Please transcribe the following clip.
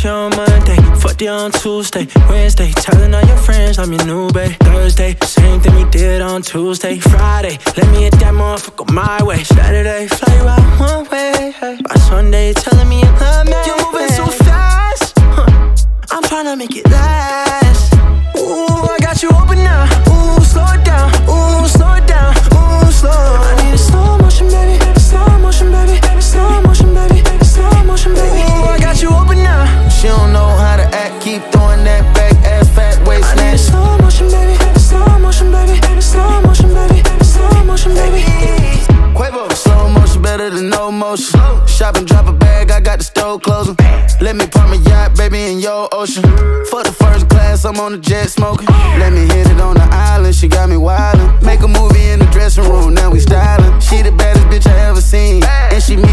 you on Monday, fucked you on Tuesday, Wednesday, telling all your friends I'm your new babe. Thursday, same thing we did on Tuesday. Friday, let me hit that motherfucker my way. Saturday, fly you out one way. By Sunday, telling me you love me. You're moving so fast, I'm tryna make it last. Ooh, I got you open now. Ooh, slow it down. Ooh, slow it down. Ooh, slow. I need a slow motion, baby. Slow motion, baby. Slow motion, baby. Slow motion, baby. Ooh, I got you open now. She don't know how to act, keep throwing that back ass fat waist snatch. I need a slow motion, baby. Slow motion, baby. Slow motion, baby. Slow motion, baby. Quavo, slow motion better than no motion. Shop and drop a bag, I got the stove closing. Let me park my yacht, baby, in your ocean. Fuck the first class, I'm on the jet smoking. Let me hit it on the island, she got me wildin'. Make a movie in the dressing room, now we stylin'. She the baddest bitch I ever seen, and she me